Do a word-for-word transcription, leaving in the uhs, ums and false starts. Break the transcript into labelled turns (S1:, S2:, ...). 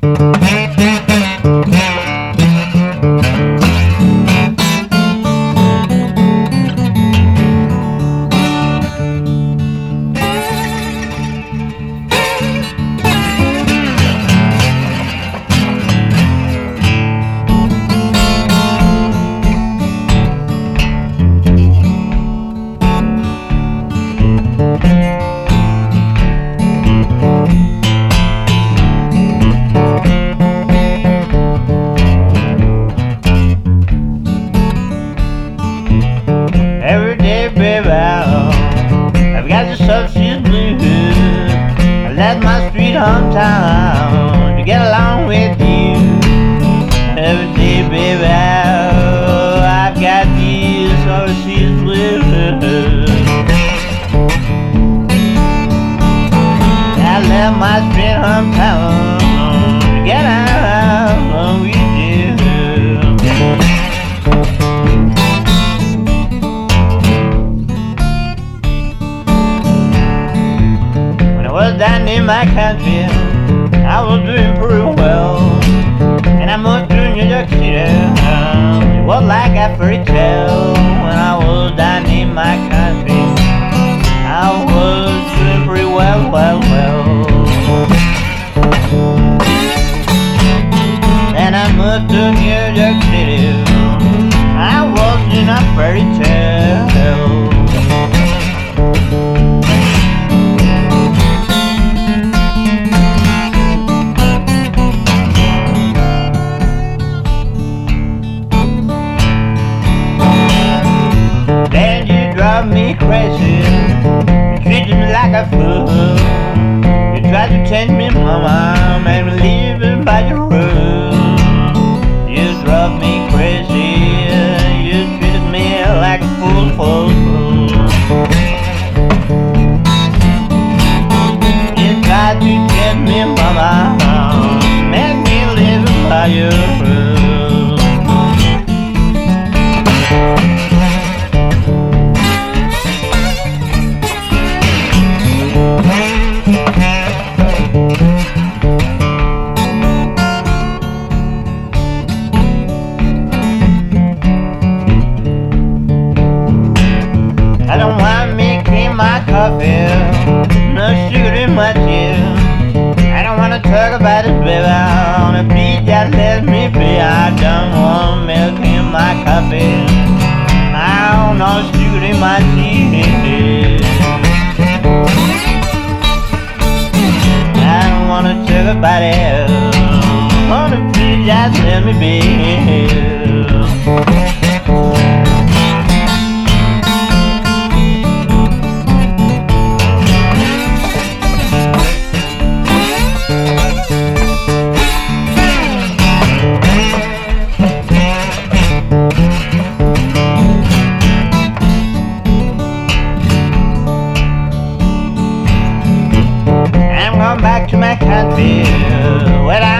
S1: Every day, baby, I've got the substance blues. I left my sweet hometown to get along with you. Every day, baby, I've got these substance blues. I left my sweet hometown to get along with you. Was down in my country, I was doing pretty well. And I moved to New York City, it was like a fairy tale. When I was down in my country, I was doing pretty well, well, well. Then I moved to New York City, I was in a fairy tale. Drive me crazy, you treated me like a fool. You tried to change me, mama, made me live by your rules. You drove me crazy, you treated me like a fool, fool, fool. You tried to change me, mama, made me live by your rules. I don't want me cream my coffee, no sugar in my tea. I don't wanna talk about it, baby, I wanna be, just let me be. I don't want milk in my coffee, I don't know sugar in my tea. I don't wanna talk about it, I wanna be, just let me be. I'm going back to my country, where I